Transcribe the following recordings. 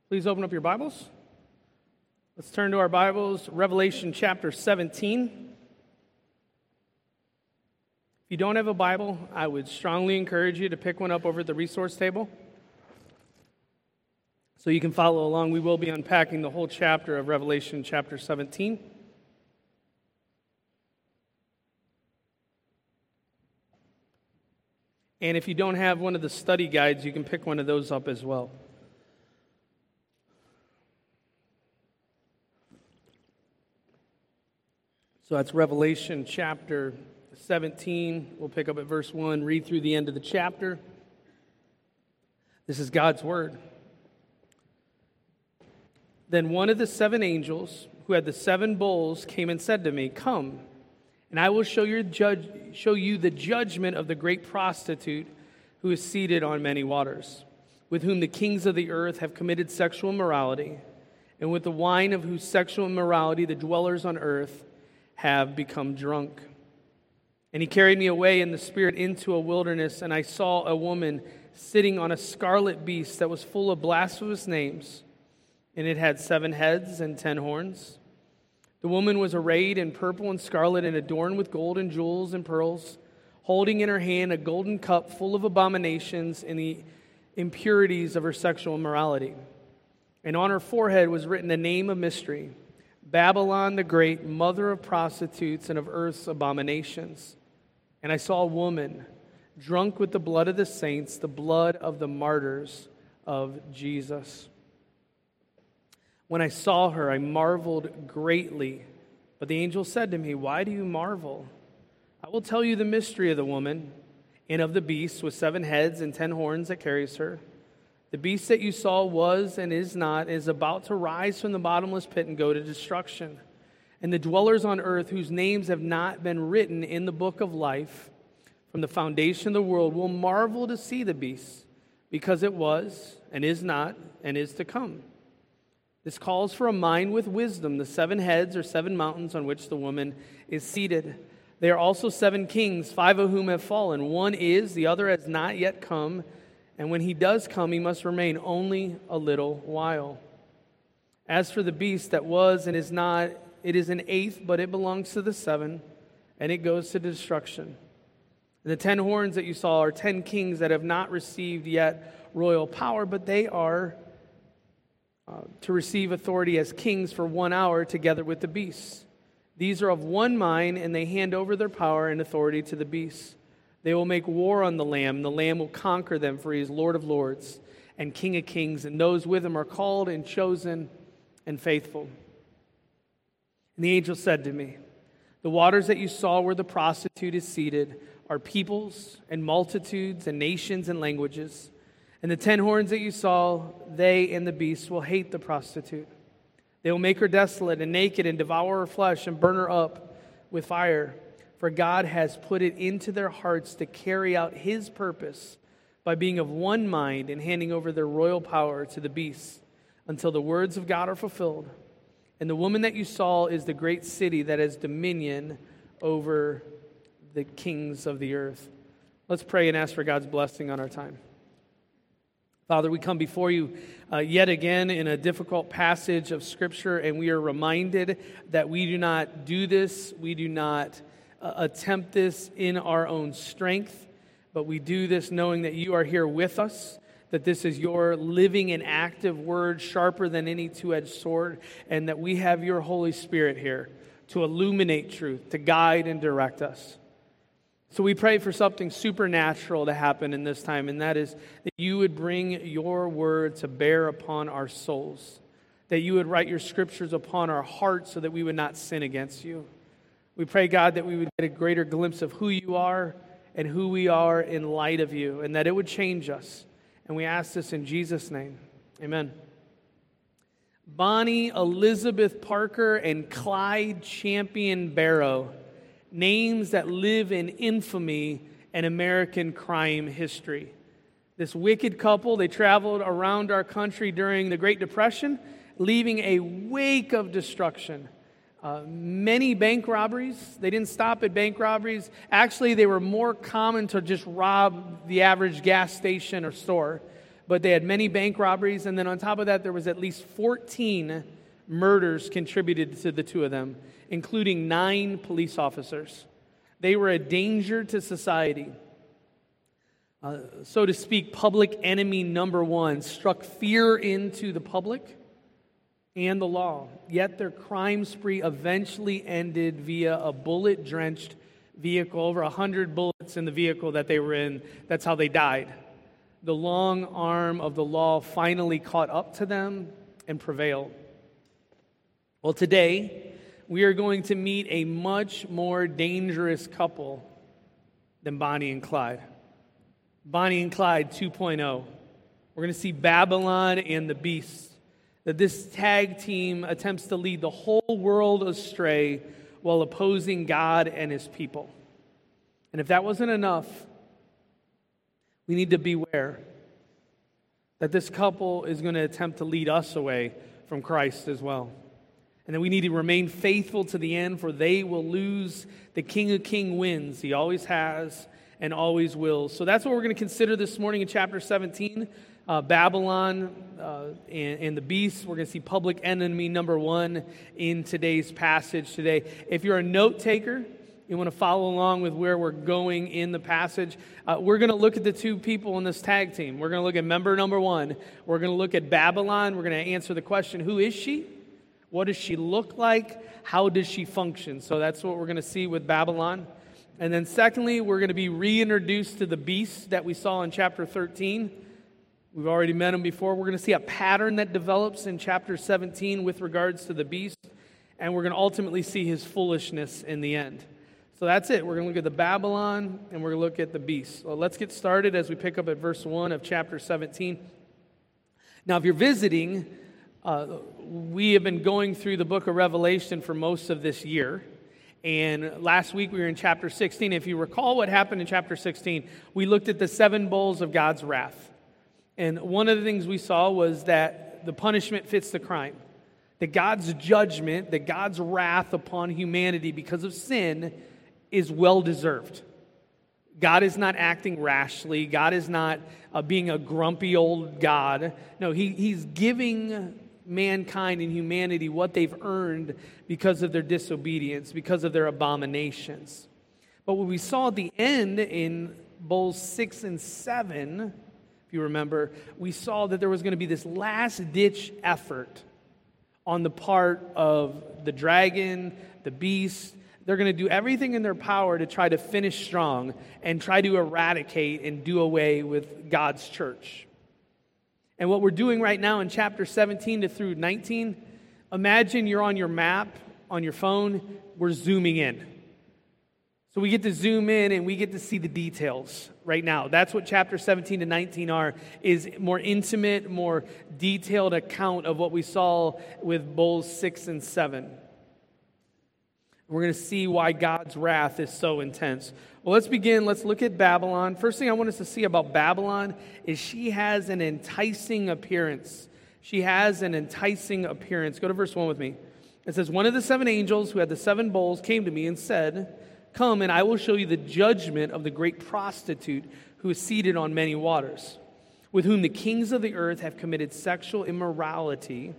Please open up your Bibles. Let's turn to our Bibles, Revelation chapter 17. If you don't have a Bible, I would strongly encourage you to pick one up over at the resource table so you can follow along. We will be unpacking the whole chapter of Revelation chapter 17. And if you don't have one of the study guides, you can pick one of those up as well. So that's Revelation chapter 17. We'll pick up at verse 1, read through the end of the chapter. This is God's word. Then one of the seven angels who had the seven bowls came and said to me, "Come, and I will show you the judgment of the great prostitute who is seated on many waters, with whom the kings of the earth have committed sexual immorality, and with the wine of whose sexual immorality the dwellers on earth have become drunk." And he carried me away in the spirit into a wilderness, and I saw a woman sitting on a scarlet beast that was full of blasphemous names, and it had 7 heads and 10 horns. The woman was arrayed in purple and scarlet and adorned with gold and jewels and pearls, holding in her hand a golden cup full of abominations and the impurities of her sexual immorality. And on her forehead was written a name of mystery, Babylon the Great, mother of prostitutes and of earth's abominations. And I saw a woman drunk with the blood of the saints, the blood of the martyrs of Jesus. When I saw her, I marveled greatly. But the angel said to me, "Why do you marvel? I will tell you the mystery of the woman and of the beast with 7 heads and 10 horns that carries her. The beast that you saw was and is not, is about to rise from the bottomless pit and go to destruction. And the dwellers on earth, whose names have not been written in the book of life from the foundation of the world, will marvel to see the beast, because it was and is not and is to come. This calls for a mind with wisdom. The 7 heads are 7 mountains on which the woman is seated. There are also 7 kings, 5 of whom have fallen. One is, the other has not yet come. And when he does come, he must remain only a little while. As for the beast that was and is not, it is an 8th, but it belongs to the 7, and it goes to destruction. And the 10 horns that you saw are 10 kings that have not received yet royal power, but they are to receive authority as kings for 1 hour together with the beast. These are of one mind, and they hand over their power and authority to the beast. They will make war on the Lamb, and the Lamb will conquer them, for he is Lord of lords and King of kings, and those with him are called and chosen and faithful. And the angel said to me, "The waters that you saw where the prostitute is seated are peoples and multitudes and nations and languages. And the 10 horns that you saw, they and the beast will hate the prostitute. They will make her desolate and naked and devour her flesh and burn her up with fire. For God has put it into their hearts to carry out his purpose by being of one mind and handing over their royal power to the beast until the words of God are fulfilled. And the woman that you saw is the great city that has dominion over the kings of the earth." Let's pray and ask for God's blessing on our time. Father, we come before you yet again in a difficult passage of Scripture, and we are reminded that we do not do this, we do not attempt this in our own strength, but we do this knowing that you are here with us, that this is your living and active word, sharper than any two-edged sword, and that we have your Holy Spirit here to illuminate truth, to guide and direct us. So we pray for something supernatural to happen in this time, and that is that you would bring your word to bear upon our souls, that you would write your scriptures upon our hearts so that we would not sin against you. We pray, God, that we would get a greater glimpse of who you are and who we are in light of you, and that it would change us. And we ask this in Jesus' name. Amen. Bonnie Elizabeth Parker and Clyde Champion Barrow, names that live in infamy and American crime history. This wicked couple, they traveled around our country during the Great Depression, leaving a wake of destruction. Many bank robberies. They didn't stop at bank robberies. Actually, they were more common to just rob the average gas station or store. But they had many bank robberies, and then on top of that, there was at least 14 murders contributed to the two of them, including 9 police officers. They were a danger to society. So to speak, public enemy number one, struck fear into the public and the law. Yet their crime spree eventually ended via a bullet-drenched vehicle, over 100 bullets in the vehicle that they were in. That's how they died. The long arm of the law finally caught up to them and prevailed. Well, today, we are going to meet a much more dangerous couple than Bonnie and Clyde. Bonnie and Clyde 2.0. We're going to see Babylon and the Beast. That this tag team attempts to lead the whole world astray while opposing God and His people. And if that wasn't enough, we need to beware that this couple is going to attempt to lead us away from Christ as well. And that we need to remain faithful to the end, for they will lose. The King of Kings wins. He always has and always will. So that's what we're going to consider this morning in chapter 17. Babylon and the Beast. We're going to see public enemy number one in today's passage today. If you're a note taker, you want to follow along with where we're going in the passage, we're going to look at the two people in this tag team. We're going to look at member number one. We're going to look at Babylon. We're going to answer the question, who is she? What does she look like? How does she function? So that's what we're going to see with Babylon. And then secondly, we're going to be reintroduced to the beast that we saw in chapter 13. We've already met him before. We're going to see a pattern that develops in chapter 17 with regards to the beast. And we're going to ultimately see his foolishness in the end. So that's it. We're going to look at the Babylon and we're going to look at the beast. So let's get started as we pick up at verse 1 of chapter 17. Now, if you're visiting, we have been going through the book of Revelation for most of this year. And last week we were in chapter 16. If you recall what happened in chapter 16, we looked at the 7 bowls of God's wrath. And one of the things we saw was that the punishment fits the crime. That God's judgment, that God's wrath upon humanity because of sin is well-deserved. God is not acting rashly. God is not being a grumpy old God. No, He's giving mankind and humanity what they've earned because of their disobedience, because of their abominations. But what we saw at the end in bowls 6 and 7, if you remember, we saw that there was going to be this last-ditch effort on the part of the dragon, the beast. They're going to do everything in their power to try to finish strong and try to eradicate and do away with God's church. And what we're doing right now in chapter 17 to through 19, imagine you're on your map, on your phone, we're zooming in. So we get to zoom in and we get to see the details right now. That's what chapter 17 to 19 is more intimate, more detailed account of what we saw with bowls 6 and 7. We're going to see why God's wrath is so intense. Well, let's begin. Let's look at Babylon. First thing I want us to see about Babylon is she has an enticing appearance. She has an enticing appearance. Go to verse 1 with me. It says, one of the 7 angels who had the 7 bowls came to me and said, come, and I will show you the judgment of the great prostitute who is seated on many waters, with whom the kings of the earth have committed sexual immorality,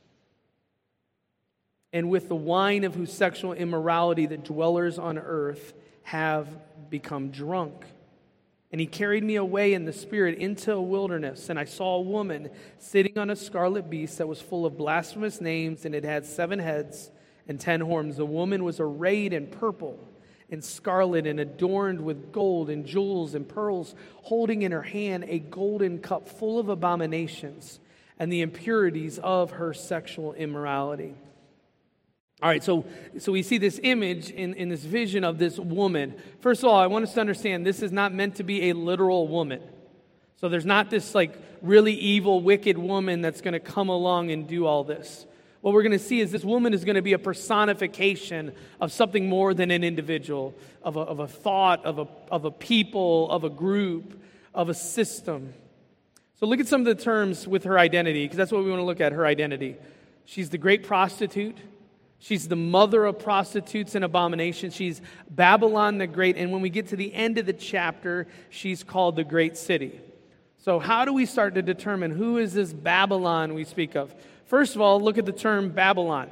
and with the wine of whose sexual immorality the dwellers on earth have become drunk. And he carried me away in the spirit into a wilderness, and I saw a woman sitting on a scarlet beast that was full of blasphemous names, and it had 7 heads and 10 horns. The woman was arrayed in purple and scarlet and adorned with gold and jewels and pearls, holding in her hand a golden cup full of abominations and the impurities of her sexual immorality. All right, so we see this image in this vision of this woman. First of all, I want us to understand this is not meant to be a literal woman. So there's not this like really evil, wicked woman that's going to come along and do all this. What we're going to see is this woman is going to be a personification of something more than an individual, of a thought, of a people, of a group, of a system. So look at some of the terms with her identity, because that's what we want to look at, her identity. She's the great prostitute. She's the mother of prostitutes and abominations. She's Babylon the Great. And when we get to the end of the chapter, she's called the Great City. So how do we start to determine who is this Babylon we speak of? First of all, look at the term Babylon.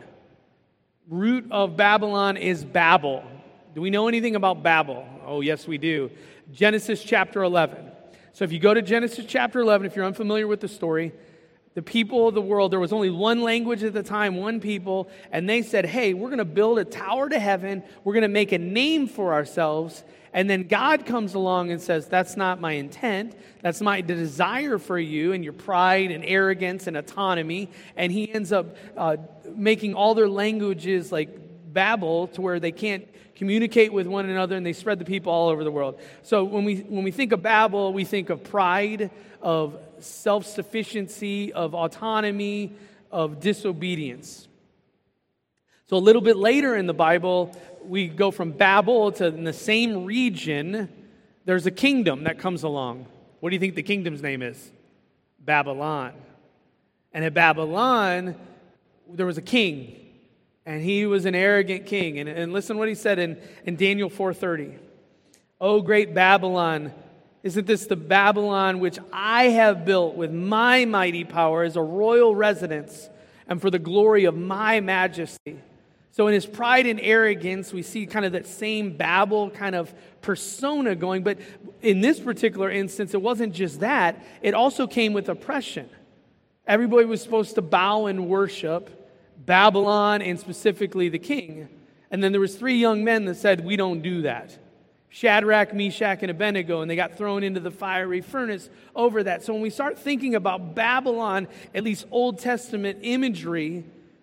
Root of Babylon is Babel. Do we know anything about Babel? Oh, yes, we do. Genesis chapter 11. So if you go to Genesis chapter 11, if you're unfamiliar with the story, the people of the world, there was only one language at the time, one people, and they said, hey, we're going to build a tower to heaven. We're going to make a name for ourselves. And then God comes along and says, that's not my intent. That's my desire for you and your pride and arrogance and autonomy. And he ends up making all their languages like Babel to where they can't communicate with one another, and they spread the people all over the world. So when we think of Babel, we think of pride, of self-sufficiency, of autonomy, of disobedience. So a little bit later in the Bible, we go from Babel to in the same region, there's a kingdom that comes along. What do you think the kingdom's name is? Babylon. And at Babylon, there was a king. And he was an arrogant king. And listen what he said in Daniel 4:30. O great Babylon, isn't this the Babylon which I have built with my mighty power as a royal residence and for the glory of my majesty? So in his pride and arrogance, we see kind of that same Babel kind of persona going. But in this particular instance, it wasn't just that. It also came with oppression. Everybody was supposed to bow and worship Babylon and specifically the king. And then there was 3 young men that said, we don't do that. Shadrach, Meshach, and Abednego, and they got thrown into the fiery furnace over that. So when we start thinking about Babylon, at least Old Testament imagery,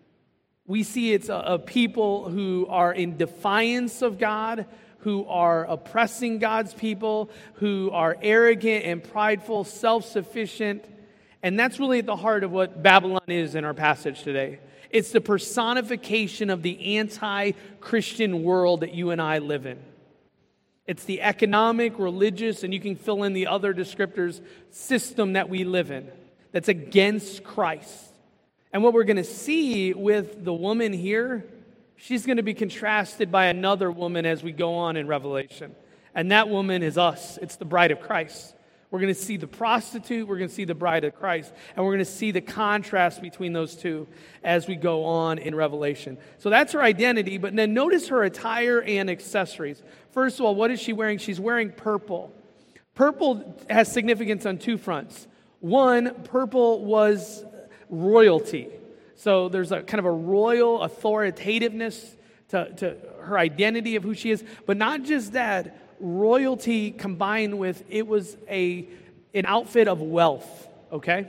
we see it's a people who are in defiance of God, who are oppressing God's people, who are arrogant and prideful, self-sufficient. And that's really at the heart of what Babylon is in our passage today. It's the personification of the anti-Christian world that you and I live in. It's the economic, religious, and you can fill in the other descriptors, system that we live in that's against Christ. And what we're going to see with the woman here, she's going to be contrasted by another woman as we go on in Revelation. And that woman is us. It's the bride of Christ. We're going to see the prostitute, we're going to see the bride of Christ, and we're going to see the contrast between those two as we go on in Revelation. So that's her identity, but then notice her attire and accessories. First of all, what is she wearing? She's wearing purple. Purple has significance on 2 fronts. One, purple was royalty. So there's a kind of a royal authoritativeness to her identity of who she is, but not just that. Royalty combined with, it was an outfit of wealth, okay?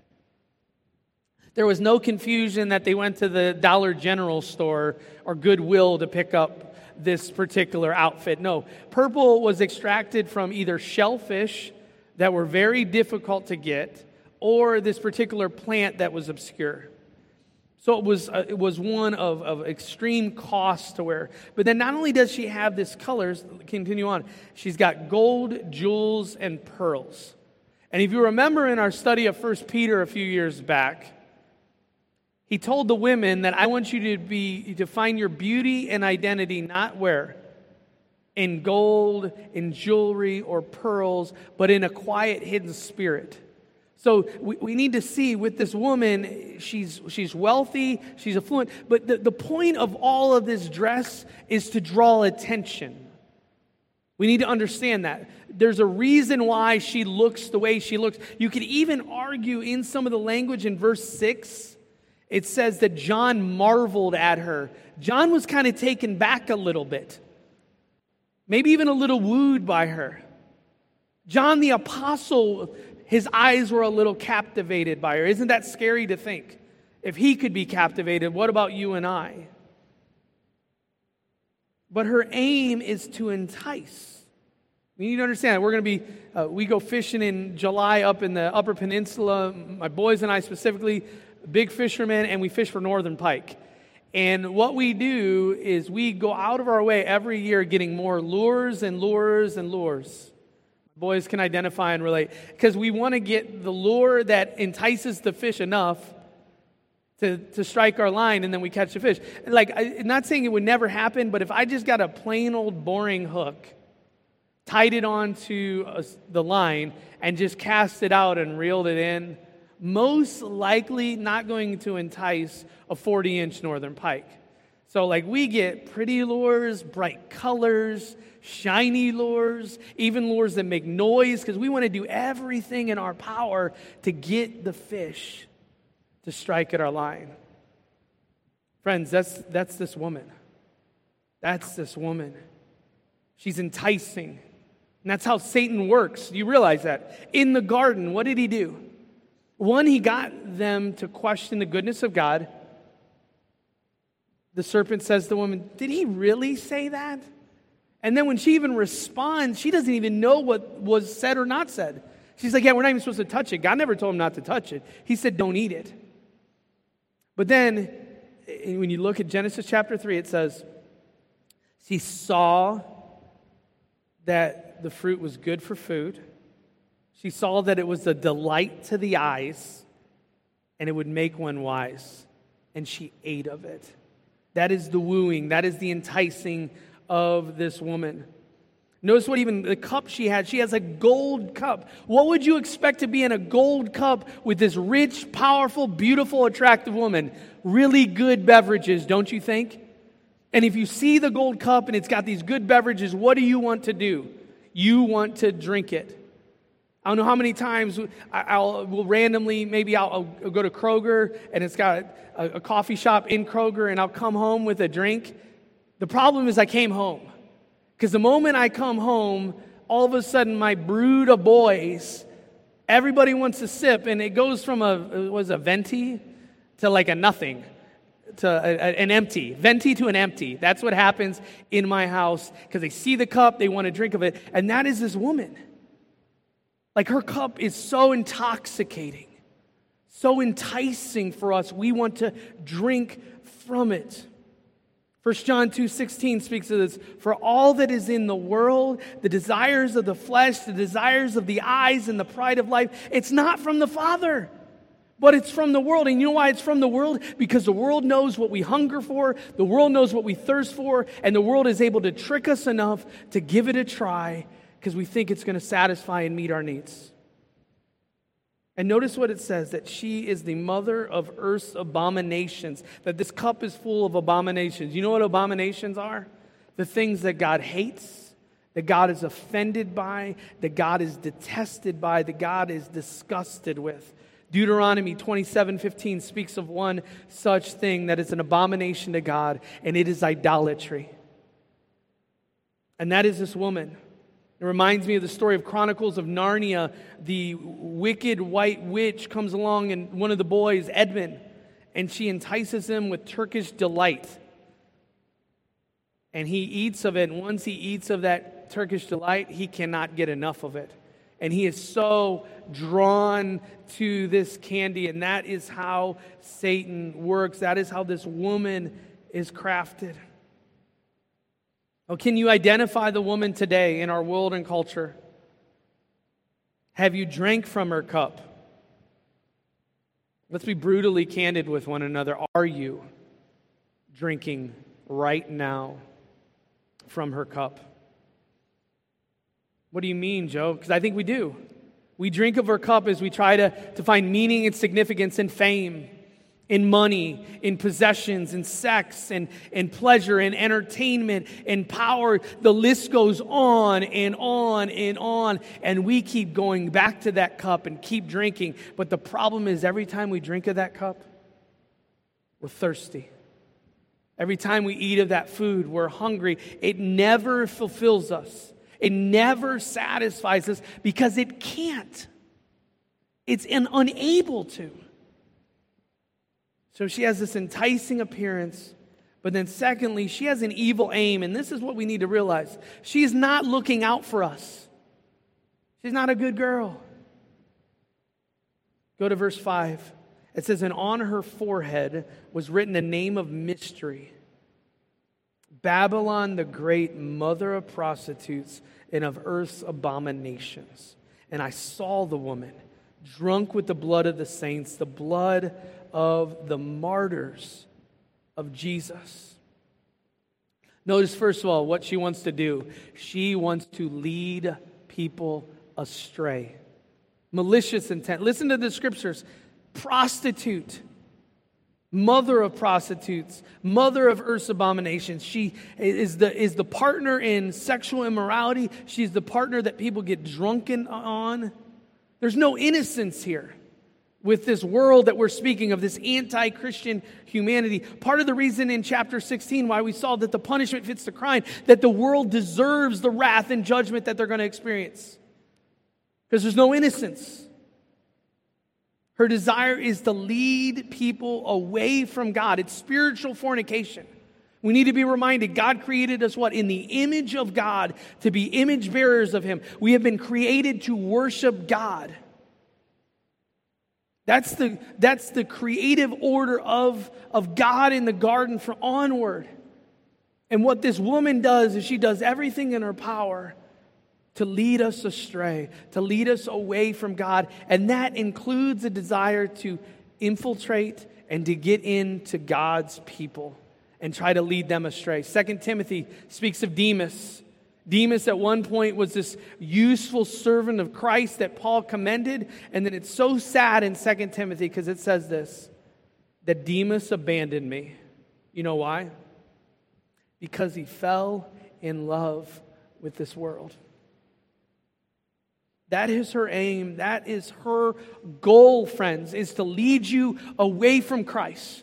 There was no confusion that they went to the Dollar General store or Goodwill to pick up this particular outfit. No, purple was extracted from either shellfish that were very difficult to get or this particular plant that was obscure. So it was one of extreme cost to wear. But then not only does she have this colors, continue on, she's got gold, jewels, and pearls. And if you remember in our study of 1 Peter a few years back, he told the women that I want you to find your beauty and identity not where? In gold, in jewelry, or pearls, but in a quiet, hidden spirit. So we need to see with this woman, she's wealthy, she's affluent, but the point of all of this dress is to draw attention. We need to understand that. There's a reason why she looks the way she looks. You could even argue in some of the language in verse 6, it says that John marveled at her. John was kind of taken back a little bit, maybe even a little wooed by her. John the apostle, his eyes were a little captivated by her. Isn't that scary to think? If he could be captivated, what about you and I? But her aim is to entice. We need to understand, we're going to be, we go fishing in July up in the Upper Peninsula. My boys and I specifically, big fishermen, and we fish for northern pike. And what we do is we go out of our way every year getting more lures and lures and lures. Boys can identify and relate. Because we want to get the lure that entices the fish enough to strike our line, and then we catch the fish. Like, I'm not saying it would never happen, but if I just got a plain old boring hook tied it onto the line, and just cast it out and reeled it in, most likely not going to entice a 40-inch northern pike. So like we get pretty lures, bright colors, shiny lures, even lures that make noise, because we want to do everything in our power to get the fish to strike at our line. Friends, that's this woman. That's this woman. She's enticing. And that's how Satan works. You realize that? In the garden, what did he do? One, he got them to question the goodness of God. The serpent says to the woman, did he really say that? And then when she even responds, she doesn't even know what was said or not said. She's like, yeah, we're not even supposed to touch it. God never told him not to touch it. He said, don't eat it. But then, when you look at Genesis chapter 3, it says, she saw that the fruit was good for food. She saw that it was a delight to the eyes, and it would make one wise. And she ate of it. That is the wooing. That is the enticing of this woman. Notice what even the cup she had. She has a gold cup. What would you expect to be in a gold cup with this rich, powerful, beautiful, attractive woman? Really good beverages, don't you think? And if you see the gold cup and it's got these good beverages, what do you want to do? You want to drink it. I don't know how many times I'll randomly, maybe I'll go to Kroger and it's got a coffee shop in Kroger and I'll come home with a drink. The problem is I came home. Because the moment I come home, all of a sudden my brood of boys, everybody wants to sip, and it goes from a venti to like a nothing, to an empty. Venti to an empty. That's what happens in my house, because they see the cup, they want to drink of it, and that is this woman. Like her cup is so intoxicating, so enticing for us. We want to drink from it. 1 John 2:16 speaks of this. For all that is in the world, the desires of the flesh, the desires of the eyes, and the pride of life, it's not from the Father, but it's from the world. And you know why it's from the world? Because the world knows what we hunger for, the world knows what we thirst for, and the world is able to trick us enough to give it a try because we think it's going to satisfy and meet our needs. And notice what it says, that she is the mother of earth's abominations, that this cup is full of abominations. You know what abominations are? The things that God hates, that God is offended by, that God is detested by, that God is disgusted with. Deuteronomy 27:15 speaks of one such thing that is an abomination to God, and it is idolatry. And that is this woman. It reminds me of the story of Chronicles of Narnia. The wicked white witch comes along, and one of the boys, Edmund, and she entices him with Turkish delight. And he eats of it, and once he eats of that Turkish delight, he cannot get enough of it. And he is so drawn to this candy, and that is how Satan works. That is how this woman is crafted. Oh, can you identify the woman today in our world and culture? Have you drank from her cup? Let's be brutally candid with one another. Are you drinking right now from her cup? What do you mean, Joe? Because I think we do. We drink of her cup as we try to find meaning and significance in fame, in money, in possessions, in sex, in pleasure, in entertainment, in power. The list goes on and on and on. And we keep going back to that cup and keep drinking. But the problem is every time we drink of that cup, we're thirsty. Every time we eat of that food, we're hungry. It never fulfills us. It never satisfies us because it can't. It's unable to. So she has this enticing appearance, but then secondly, she has an evil aim, and this is what we need to realize. She's not looking out for us. She's not a good girl. Go to verse 5. It says, and on her forehead was written a name of mystery, Babylon the Great, mother of prostitutes and of earth's abominations. And I saw the woman drunk with the blood of the saints, the blood of the martyrs of Jesus. Notice, first of all, what she wants to do. She wants to lead people astray. Malicious intent. Listen to the scriptures. Prostitute. Mother of prostitutes. Mother of earth's abominations. She is the partner in sexual immorality. She's the partner that people get drunken on. There's no innocence here with this world that we're speaking of, this anti-Christian humanity. Part of the reason in chapter 16 why we saw that the punishment fits the crime, that the world deserves the wrath and judgment that they're going to experience. Because there's no innocence. Her desire is to lead people away from God. It's spiritual fornication. We need to be reminded, God created us what? In the image of God, to be image bearers of Him. We have been created to worship God. That's the creative order of God in the garden from onward. And what this woman does is she does everything in her power to lead us astray, to lead us away from God. And that includes a desire to infiltrate and to get into God's people and try to lead them astray. 2 Timothy speaks of Demas. Demas at one point was this useful servant of Christ that Paul commended. And then it's so sad in 2 Timothy because it says this, that Demas abandoned me. You know why? Because he fell in love with this world. That is her aim. That is her goal, friends, is to lead you away from Christ.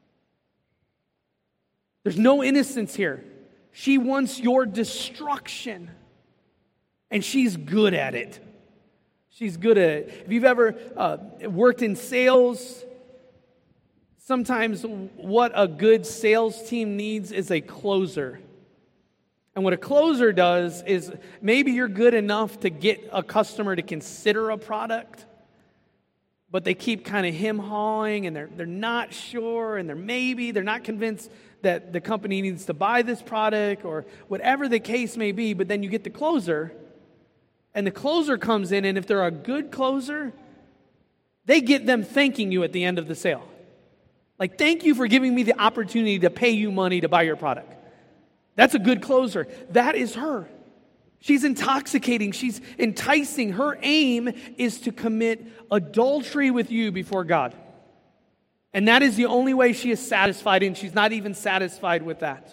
There's no innocence here. She wants your destruction. And she's good at it. She's good at it. If you've ever worked in sales, sometimes what a good sales team needs is a closer. And what a closer does is maybe you're good enough to get a customer to consider a product, but they keep kind of hem-hawing and they're not sure and they're not convinced that the company needs to buy this product or whatever the case may be. But then you get the closer, and the closer comes in, and if they're a good closer, they get them thanking you at the end of the sale. Like, thank you for giving me the opportunity to pay you money to buy your product. That's a good closer. That is her. She's intoxicating. She's enticing. Her aim is to commit adultery with you before God. And that is the only way she is satisfied, and she's not even satisfied with that.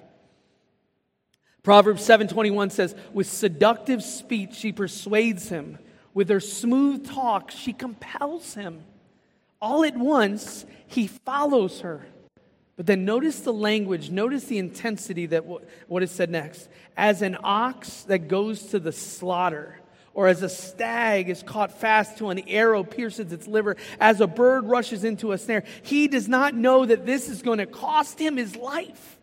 Proverbs 7:21 says, with seductive speech she persuades him. With her smooth talk she compels him. All at once he follows her. But then notice the language, notice the intensity that what is said next. As an ox that goes to the slaughter, or as a stag is caught fast till an arrow pierces its liver, as a bird rushes into a snare, he does not know that this is going to cost him his life.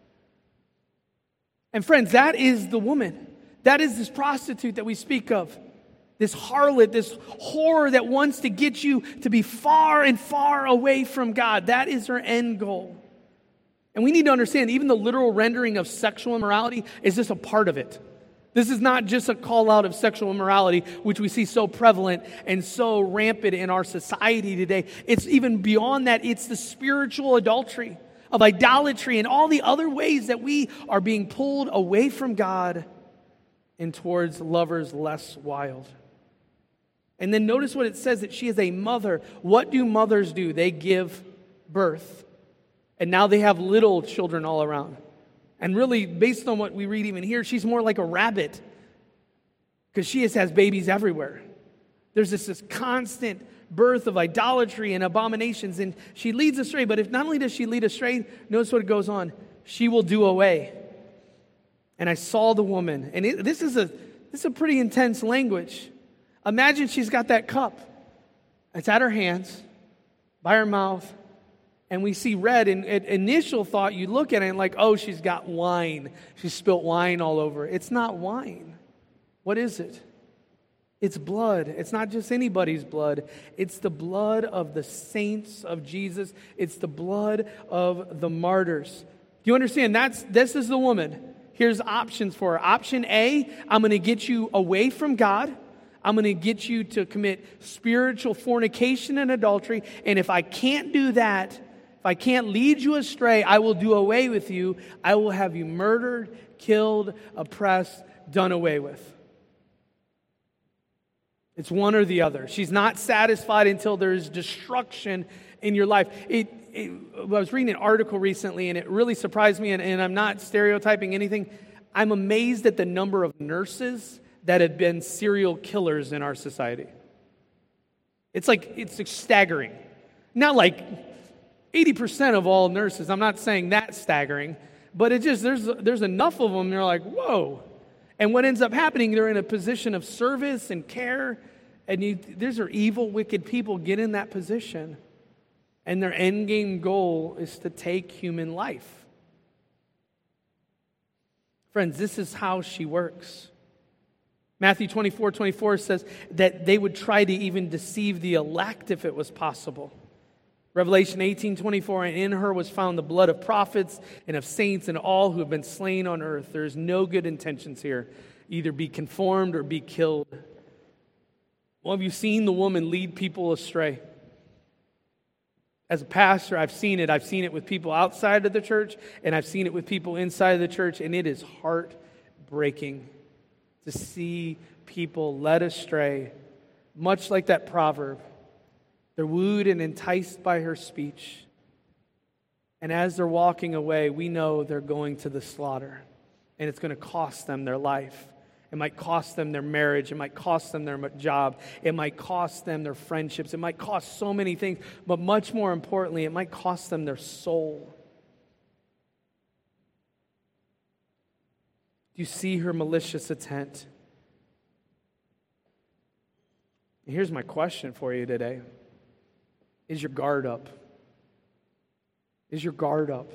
And friends, that is the woman. That is this prostitute that we speak of. This harlot, this whore that wants to get you to be far and far away from God. That is her end goal. And we need to understand, even the literal rendering of sexual immorality is just a part of it. This is not just a call out of sexual immorality, which we see so prevalent and so rampant in our society today. It's even beyond that. It's the spiritual adultery of idolatry and all the other ways that we are being pulled away from God and towards lovers less wild. And then notice what it says, that she is a mother. What do mothers do? They give birth. And now they have little children all around. And really, based on what we read even here, she's more like a rabbit. Because she has babies everywhere. There's this constant birth of idolatry and abominations. And she leads astray. But if not only does she lead astray, notice what goes on. She will do away. And I saw the woman. And this is a pretty intense language. Imagine she's got that cup. It's at her hands, by her mouth. And we see red, and at initial thought, you look at it and like, oh, she's got wine. She spilt wine all over. It's not wine. What is it? It's blood. It's not just anybody's blood. It's the blood of the saints of Jesus. It's the blood of the martyrs. Do you understand? This is the woman. Here's options for her. Option A, I'm going to get you away from God. I'm going to get you to commit spiritual fornication and adultery. And if I can't do that, if I can't lead you astray, I will do away with you. I will have you murdered, killed, oppressed, done away with. It's one or the other. She's not satisfied until there is destruction in your life. I was reading an article recently, and it really surprised me, and I'm not stereotyping anything. I'm amazed at the number of nurses that have been serial killers in our society. It's staggering. Not like 80% of all nurses. I'm not saying that's staggering, but it just there's enough of them. They're like, whoa. And what ends up happening, they're in a position of service and care, and these are evil, wicked people get in that position, and their end game goal is to take human life. Friends, this is how she works. Matthew 24:24 says that they would try to even deceive the elect if it was possible. Revelation 18:24, and in her was found the blood of prophets and of saints and all who have been slain on earth. There is no good intentions here. Either be conformed or be killed. Well, have you seen the woman lead people astray? As a pastor, I've seen it. I've seen it with people outside of the church, and I've seen it with people inside of the church, and it is heartbreaking to see people led astray, much like that proverb. They're wooed and enticed by her speech. And as they're walking away, we know they're going to the slaughter. And it's going to cost them their life. It might cost them their marriage. It might cost them their job. It might cost them their friendships. It might cost so many things. But much more importantly, it might cost them their soul. Do you see her malicious intent? And here's my question for you today. Is your guard up? Is your guard up?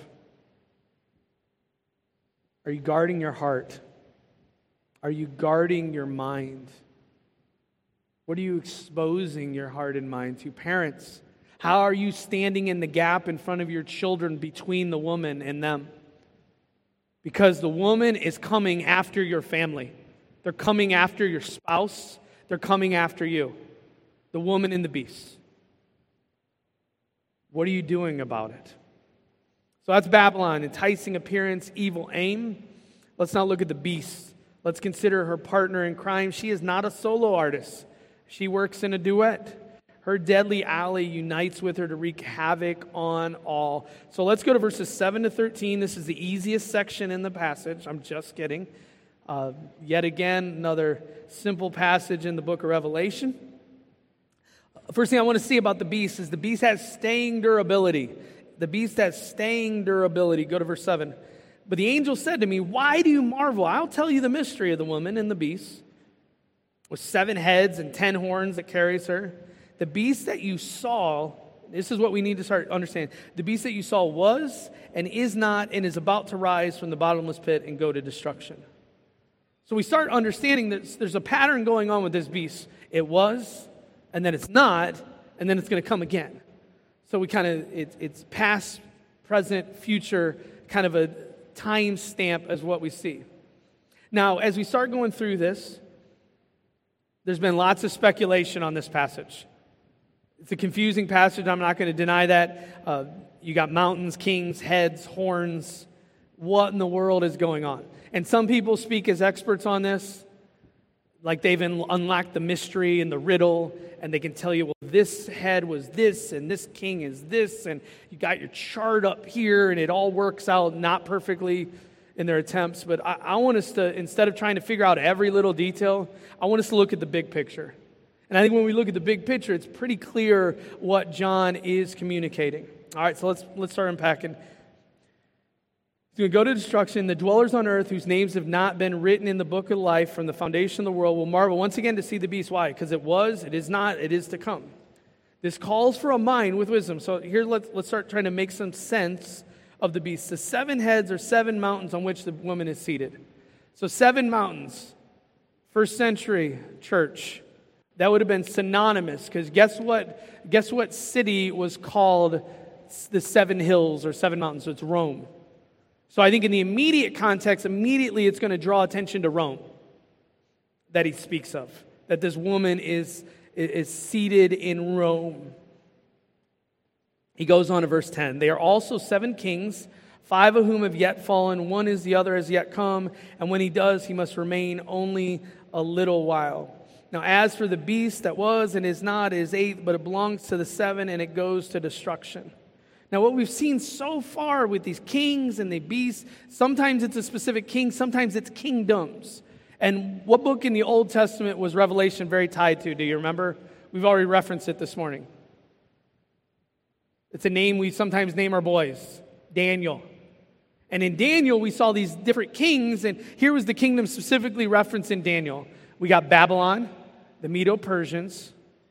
Are you guarding your heart? Are you guarding your mind? What are you exposing your heart and mind to? Parents, how are you standing in the gap in front of your children between the woman and them? Because the woman is coming after your family. They're coming after your spouse. They're coming after you. The woman and the beast. What are you doing about it? So that's Babylon, enticing appearance, evil aim. Let's now look at the beast. Let's consider her partner in crime. She is not a solo artist. She works in a duet. Her deadly ally unites with her to wreak havoc on all. So let's go to verses 7 to 13. This is the easiest section in the passage. I'm just kidding. Yet again, another simple passage in the book of Revelation. First thing I want to see about the beast is the beast has staying durability. The beast has staying durability. Go to verse 7. But the angel said to me, why do you marvel? I'll tell you the mystery of the woman and the beast, with 7 heads and 10 horns that carries her. The beast that you saw, this is what we need to start understanding. The beast that you saw was and is not and is about to rise from the bottomless pit and go to destruction. So we start understanding that there's a pattern going on with this beast. It was, and then it's not, and then it's going to come again. So we kind of, it's past, present, future, kind of a time stamp as what we see. Now, as we start going through this, there's been lots of speculation on this passage. It's a confusing passage. I'm not going to deny that. You got mountains, kings, heads, horns. What in the world is going on? And some people speak as experts on this, like they've unlocked the mystery and the riddle, and they can tell you, well, this head was this, and this king is this, and you got your chart up here, and it all works out not perfectly in their attempts. But I want us to, instead of trying to figure out every little detail, I want us to look at the big picture. And I think when we look at the big picture, it's pretty clear what John is communicating. All right, so let's start unpacking. He's going to go to destruction. The dwellers on earth whose names have not been written in the book of life from the foundation of the world will marvel once again to see the beast. Why? Because it was, it is not, it is to come. This calls for a mind with wisdom. So here let's start trying to make some sense of the beast. The 7 heads are 7 mountains on which the woman is seated. So 7 mountains. First century church. That would have been synonymous, because guess what city was called the 7 hills or 7 mountains? So it's Rome. So I think in the immediate context, immediately it's going to draw attention to Rome that he speaks of. That this woman is seated in Rome. He goes on to verse 10. They are also 7 kings 5 of whom have yet fallen, one is the other has yet come, and when he does, he must remain only a little while. Now as for the beast that was and is not, it is 8, but it belongs to the 7, and it goes to destruction. Now what we've seen so far with these kings and the beasts, sometimes it's a specific king, sometimes it's kingdoms. And what book in the Old Testament was Revelation very tied to? Do you remember? We've already referenced it this morning. It's a name we sometimes name our boys, Daniel. And in Daniel, we saw these different kings, and here was the kingdom specifically referenced in Daniel. We got Babylon, the Medo-Persians,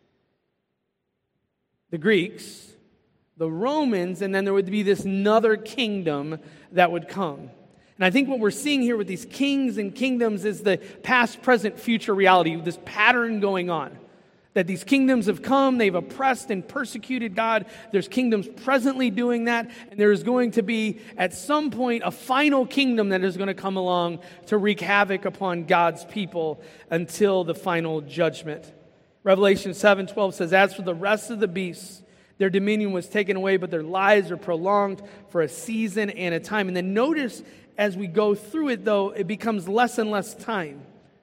the Greeks, the Romans, and then there would be this another kingdom that would come. And I think what we're seeing here with these kings and kingdoms is the past, present, future reality, this pattern going on. That these kingdoms have come, they've oppressed and persecuted God. There's kingdoms presently doing that, and there is going to be, at some point, a final kingdom that is going to come along to wreak havoc upon God's people until the final judgment. Revelation 7:12 says, "As for the rest of the beasts, their dominion was taken away, but their lives are prolonged for a season and a time." And then notice, as we go through it, though, it becomes less and less time.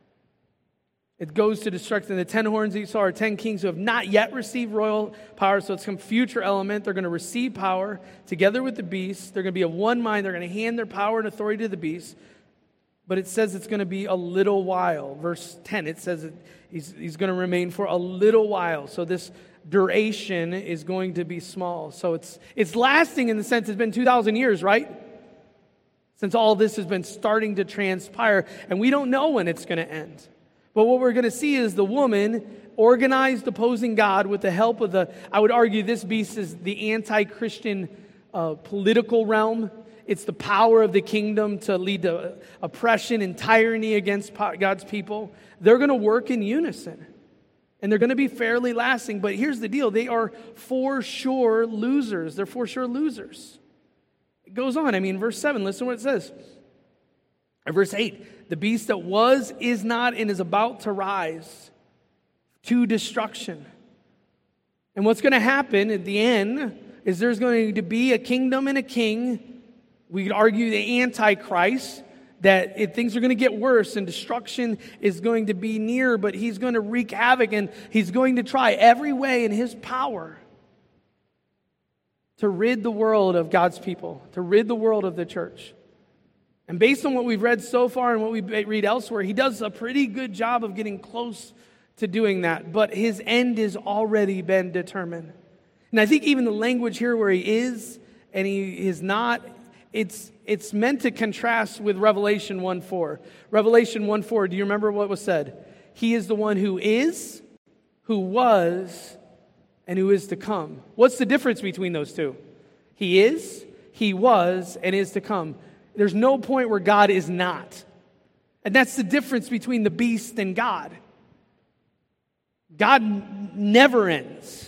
It goes to destruction. The 10 horns that you saw are 10 kings who have not yet received royal power, so it's some future element. They're going to receive power together with the beast. They're going to be of one mind. They're going to hand their power and authority to the beast. But it says it's going to be a little while. Verse 10, it says he's going to remain for a little while. So this duration is going to be small. So it's lasting in the sense it's been 2,000 years, right? Since all this has been starting to transpire, and we don't know when it's going to end. But what we're going to see is the woman organized opposing God with the help of I would argue this beast is the anti-Christian political realm. It's the power of the kingdom to lead to oppression and tyranny against God's people. They're going to work in unison. And they're going to be fairly lasting. But here's the deal. They are for sure losers. They're for sure losers. It goes on. Verse 7, listen to what it says. Verse 8, "The beast that was, is not, and is about to rise to destruction." And what's going to happen at the end is there's going to be a kingdom and a king. We could argue the Antichrist, that things are going to get worse and destruction is going to be near, but he's going to wreak havoc and he's going to try every way in his power to rid the world of God's people, to rid the world of the church. And based on what we've read so far and what we read elsewhere, he does a pretty good job of getting close to doing that. But his end has already been determined. And I think even the language here where he is and he is not, it's meant to contrast with Revelation 1:4. Revelation 1:4, do you remember what was said? He is the one who is, who was, and who is to come. What's the difference between those two? He is, he was, and is to come. There's no point where God is not. And that's the difference between the beast and God. God never ends.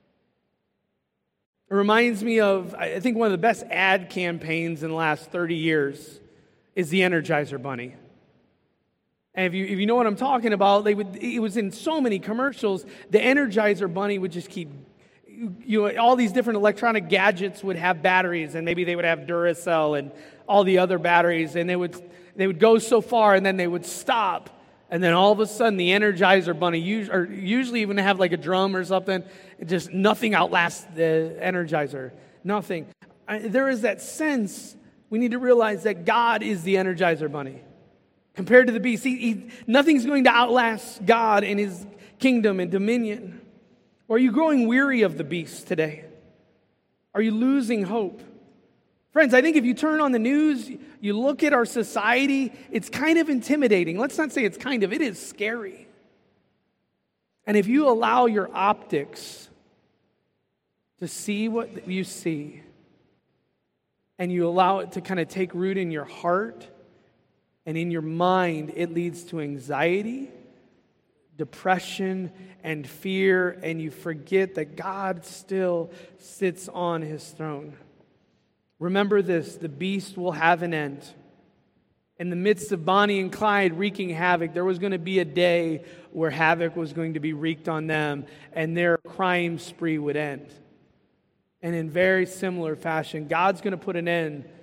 It reminds me of, I think one of the best ad campaigns in the last 30 years is the Energizer Bunny. And if you know what I'm talking about, it was in so many commercials. The Energizer Bunny would just keep, all these different electronic gadgets would have batteries, and maybe they would have Duracell and all the other batteries, and they would go so far, and then they would stop, and then all of a sudden the Energizer Bunny, usually even have like a drum or something, just nothing outlasts the Energizer. Nothing. There is that sense, we need to realize that God is the Energizer Bunny. Compared to the beast, nothing's going to outlast God in his kingdom and dominion. Or are you growing weary of the beast today? Are you losing hope? Friends, I think if you turn on the news, you look at our society, it's kind of intimidating. Let's not say it's kind of, it is scary. And if you allow your optics to see what you see, and you allow it to kind of take root in your heart and in your mind, it leads to anxiety, depression, and fear, and you forget that God still sits on his throne. Remember this, the beast will have an end. In the midst of Bonnie and Clyde wreaking havoc, there was going to be a day where havoc was going to be wreaked on them and their crime spree would end. And in very similar fashion, God's going to put an end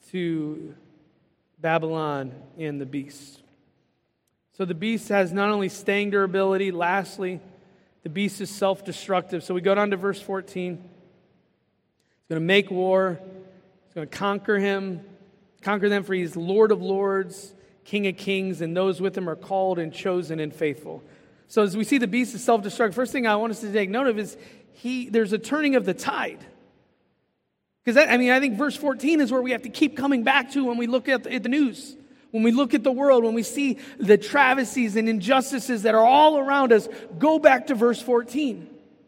to Babylon and the beast. So the beast has not only staying durability, lastly, the beast is self-destructive. So we go down to verse 14. He's going to make war. He's going to conquer them, for he is Lord of lords, King of kings, and those with him are called and chosen and faithful. So as we see the beast is self-destructive, first thing I want us to take note of is there's a turning of the tide. Because I think verse 14 is where we have to keep coming back to when we look at the news. When we look at the world, when we see the travesties and injustices that are all around us, go back to verse 14.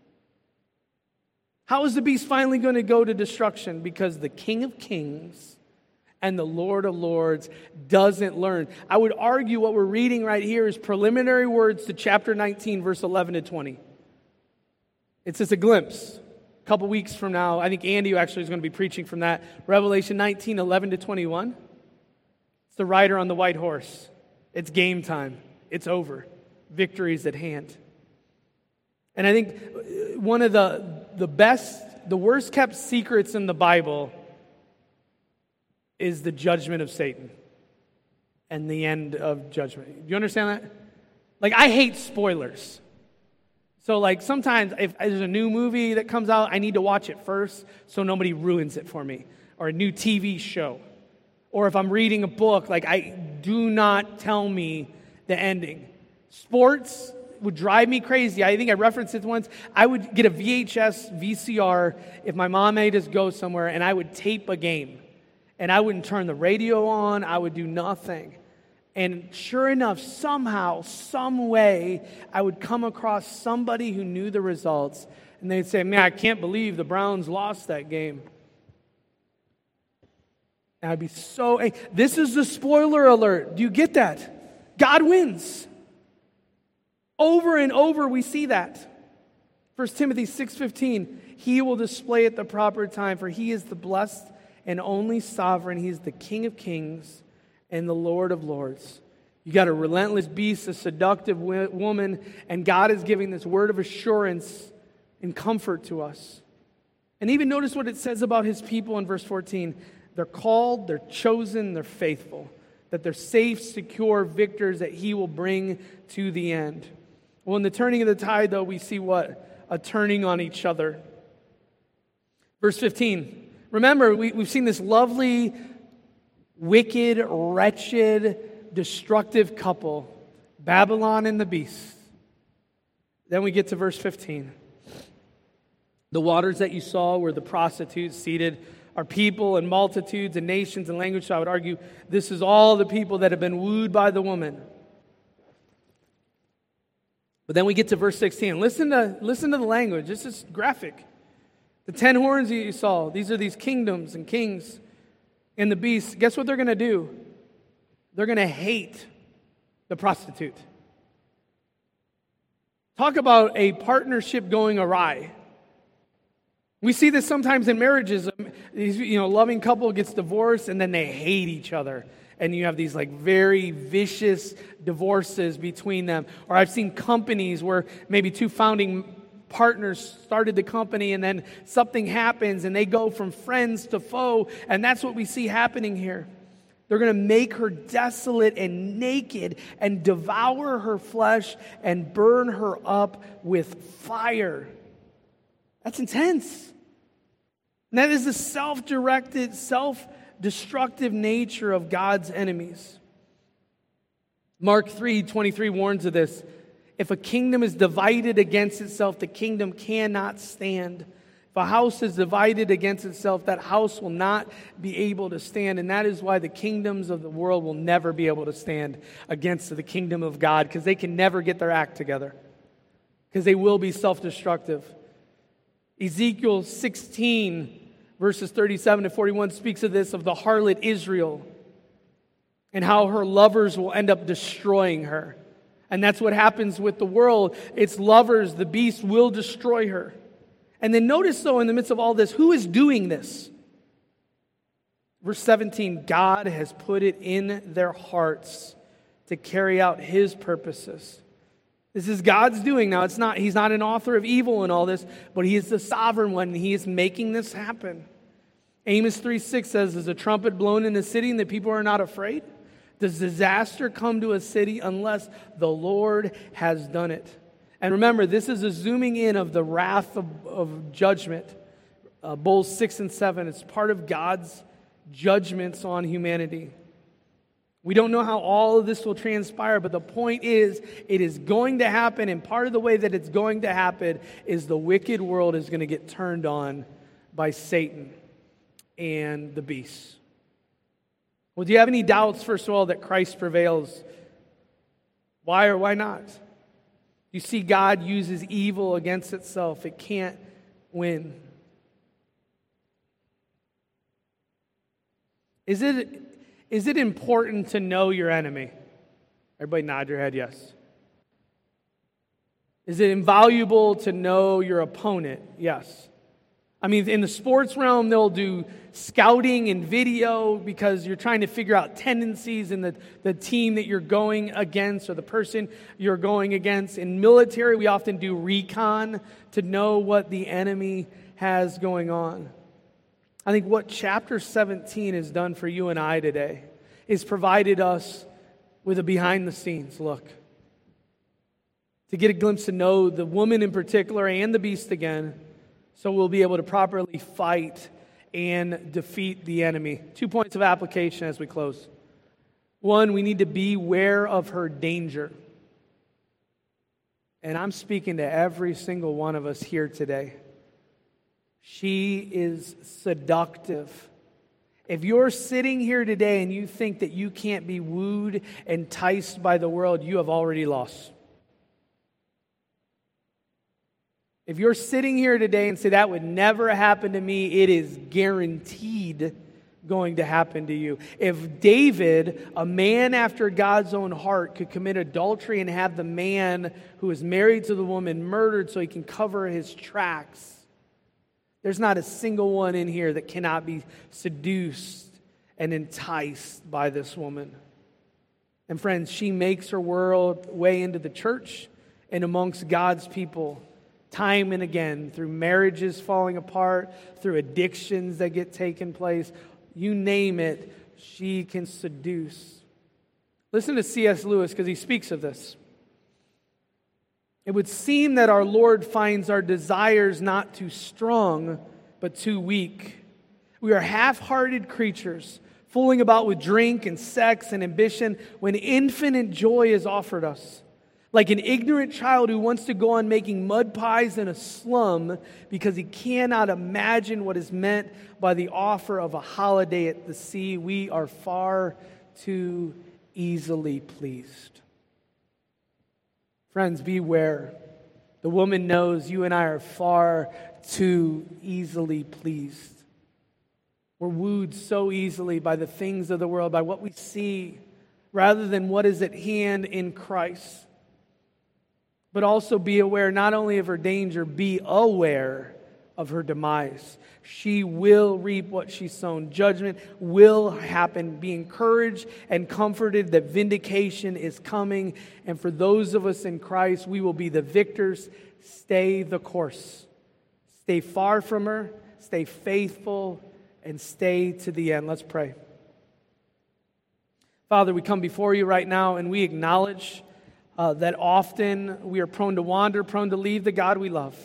How is the beast finally going to go to destruction? Because the King of Kings and the Lord of Lords doesn't learn. I would argue what we're reading right here is preliminary words to chapter 19, verse 11 to 20. It's just a glimpse. A couple weeks from now, I think Andy actually is going to be preaching from that. Revelation 19, 11 to 21. It's the rider on the white horse. It's game time. It's over. Victory is at hand. And I think one of the worst kept secrets in the Bible is the judgment of Satan and the end of judgment. Do you understand that? Like, I hate spoilers. So, like, sometimes if there's a new movie that comes out, I need to watch it first so nobody ruins it for me. Or a new TV show. Or if I'm reading a book, do not tell me the ending. Sports would drive me crazy. I think I referenced it once. I would get a VHS, VCR if my mom made us go somewhere, and I would tape a game. And I wouldn't turn the radio on. I would do nothing. And sure enough, somehow, some way, I would come across somebody who knew the results. And they'd say, man, I can't believe the Browns lost that game. And I'd be so... This is the spoiler alert. Do you get that? God wins. Over and over we see that. 1 Timothy 6:15, he will display at the proper time, for he is the blessed and only sovereign. He is the King of kings and the Lord of lords. You got a relentless beast, a seductive woman, and God is giving this word of assurance and comfort to us. And even notice what it says about his people in verse 14. They're called, they're chosen, they're faithful. That they're safe, secure victors that he will bring to the end. Well, in the turning of the tide, though, we see what? A turning on each other. Verse 15. Remember, we've seen this lovely, wicked, wretched, destructive couple, Babylon and the beast. Then we get to verse 15. The waters that you saw where the prostitutes seated are people and multitudes and nations and languages. So I would argue this is all the people that have been wooed by the woman. But then we get to verse 16. Listen to the language. This is graphic. The 10 horns you saw, these are these kingdoms and kings and the beasts. Guess what they're going to do? They're going to hate the prostitute. Talk about a partnership going awry. We see this sometimes in marriages. These, loving couple gets divorced and then they hate each other. And you have these very vicious divorces between them. Or I've seen companies where maybe two founding partners started the company and then something happens and they go from friends to foe. And that's what we see happening here. They're going to make her desolate and naked and devour her flesh and burn her up with fire. That's intense. And that is the self-directed, self-destructive nature of God's enemies. Mark 3:23 warns of this. If a kingdom is divided against itself, the kingdom cannot stand. If a house is divided against itself, that house will not be able to stand. And that is why the kingdoms of the world will never be able to stand against the kingdom of God, because they can never get their act together, because they will be self-destructive. Ezekiel 16, verses 37 to 41 speaks of this, of the harlot Israel and how her lovers will end up destroying her. And that's what happens with the world. Its lovers, the beast, will destroy her. And then notice, though, in the midst of all this, who is doing this? Verse 17, God has put it in their hearts to carry out his purposes. This is God's doing. Now, he's not an author of evil in all this, but he is the sovereign one, and he is making this happen. Amos 3:6 says, is a trumpet blown in the city and the people are not afraid? Does disaster come to a city unless the Lord has done it? And remember, this is a zooming in of the wrath of judgment. Bowls 6 and 7. It's part of God's judgments on humanity. We don't know how all of this will transpire, but the point is, it is going to happen, and part of the way that it's going to happen is the wicked world is going to get turned on by Satan and the beast. Well, do you have any doubts, first of all, that Christ prevails? Why or why not? You see, God uses evil against itself. It can't win. Is it important to know your enemy? Everybody nod your head, yes. Is it invaluable to know your opponent? Yes. I mean, in the sports realm, they'll do scouting and video because you're trying to figure out tendencies in the team that you're going against or the person you're going against. In military, we often do recon to know what the enemy has going on. I think what chapter 17 has done for you and I today is provided us with a behind-the-scenes look to get a glimpse to know the woman in particular and the beast again, so we'll be able to properly fight and defeat the enemy. 2 points of application as we close. One, we need to beware of her danger. And I'm speaking to every single one of us here today. She is seductive. If you're sitting here today and you think that you can't be wooed, enticed by the world, you have already lost. If you're sitting here today and say, that would never happen to me, it is guaranteed going to happen to you. If David, a man after God's own heart, could commit adultery and have the man who is married to the woman murdered so he can cover his tracks, there's not a single one in here that cannot be seduced and enticed by this woman. And friends, she makes her way into the church and amongst God's people time and again, through marriages falling apart, through addictions that get taken place. You name it, she can seduce. Listen to C.S. Lewis because he speaks of this. It would seem that our Lord finds our desires not too strong, but too weak. We are half-hearted creatures, fooling about with drink and sex and ambition when infinite joy is offered us. Like an ignorant child who wants to go on making mud pies in a slum because he cannot imagine what is meant by the offer of a holiday at the sea, we are far too easily pleased. Friends, beware. The woman knows you and I are far too easily pleased. We're wooed so easily by the things of the world, by what we see, rather than what is at hand in Christ. But also be aware not only of her danger, be aware of her demise. She will reap what she's sown. Judgment will happen. Be encouraged and comforted that vindication is coming. And for those of us in Christ, we will be the victors. Stay the course. Stay far from her. Stay faithful. And stay to the end. Let's pray. Father, we come before you right now and we acknowledge that often we are prone to wander, prone to leave the God we love.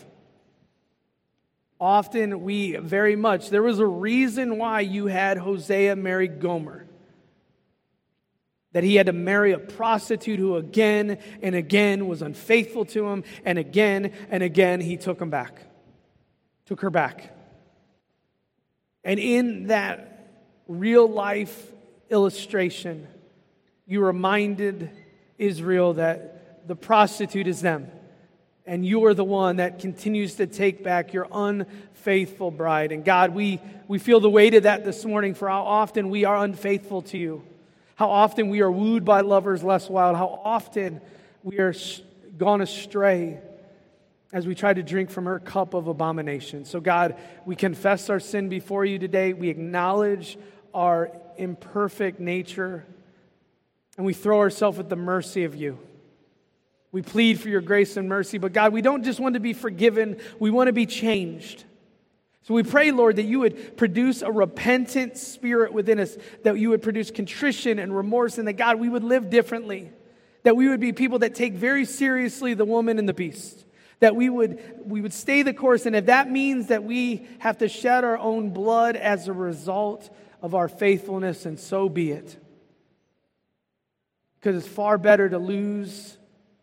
Often there was a reason why you had Hosea marry Gomer. That he had to marry a prostitute who again and again was unfaithful to him, and again he took her back. And in that real life illustration, you reminded Israel that the prostitute is them. And you are the one that continues to take back your unfaithful bride. And God, we feel the weight of that this morning for how often we are unfaithful to you. How often we are wooed by lovers less wild. How often we are gone astray as we try to drink from her cup of abomination. So God, we confess our sin before you today. We acknowledge our imperfect nature. And we throw ourselves at the mercy of you. We plead for your grace and mercy. But God, we don't just want to be forgiven. We want to be changed. So we pray, Lord, that you would produce a repentant spirit within us, that you would produce contrition and remorse, and that, God, we would live differently, that we would be people that take very seriously the woman and the beast, that we would stay the course, and if that means that we have to shed our own blood as a result of our faithfulness, and so be it. Because it's far better to lose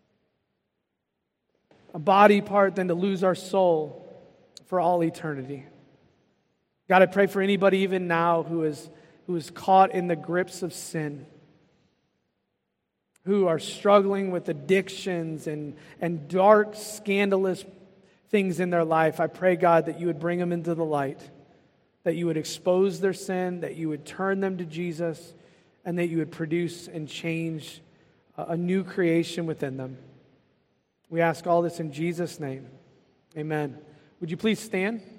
a body part than to lose our soul for all eternity. God, I pray for anybody even now who is caught in the grips of sin, who are struggling with addictions and dark, scandalous things in their life. I pray, God, that you would bring them into the light, that you would expose their sin, that you would turn them to Jesus, and that you would produce and change a new creation within them. We ask all this in Jesus' name. Amen. Would you please stand?